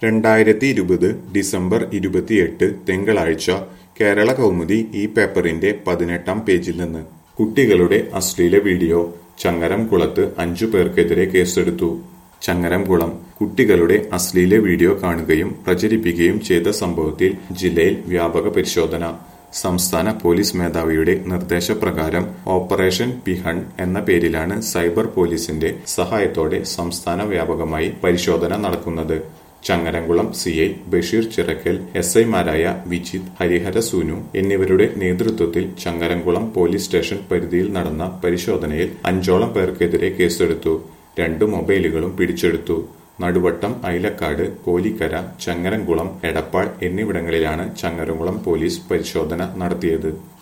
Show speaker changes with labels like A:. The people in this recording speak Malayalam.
A: 2020 ഡിസംബർ 28 തിങ്കളാഴ്ച കേരള കൗമുദി ഈ പേപ്പറിന്റെ 18-ാം പേജിൽ നിന്ന് കുട്ടികളുടെ അശ്ലീല വീഡിയോ ചങ്ങരംകുളത്ത് 5 പേർക്കെതിരെ കേസെടുത്തു. ചങ്ങരംകുളം കുട്ടികളുടെ അശ്ലീല വീഡിയോ കാണുകയും പ്രചരിപ്പിക്കുകയും ചെയ്ത സംഭവത്തിൽ ജില്ലയിൽ വ്യാപക പരിശോധന. സംസ്ഥാന പോലീസ് മേധാവിയുടെ നിർദ്ദേശപ്രകാരം ഓപ്പറേഷൻ പിഹൺ എന്ന പേരിലാണ് സൈബർ പോലീസിന്റെ സഹായത്തോടെ സംസ്ഥാന വ്യാപകമായി പരിശോധന നടക്കുന്നത്. ചങ്ങരംകുളം സിഐ ബഷീർ ചിറക്കൽ, എസ്ഐമാരായ വിജിത്, ഹരിഹര സൂനു എന്നിവരുടെ നേതൃത്വത്തിൽ ചങ്ങരംകുളം പോലീസ് സ്റ്റേഷൻ പരിധിയിൽ നടന്ന പരിശോധനയിൽ 5ഓളം പേർക്കെതിരെ കേസെടുത്തു. 2 മൊബൈലുകളും പിടിച്ചെടുത്തു. നടുവട്ടം, ഐലക്കാട്, കോലിക്കര, ചങ്ങരംകുളം, എടപ്പാൾ എന്നിവിടങ്ങളിലാണ് ചങ്ങരംകുളം പോലീസ് പരിശോധന നടത്തിയത്.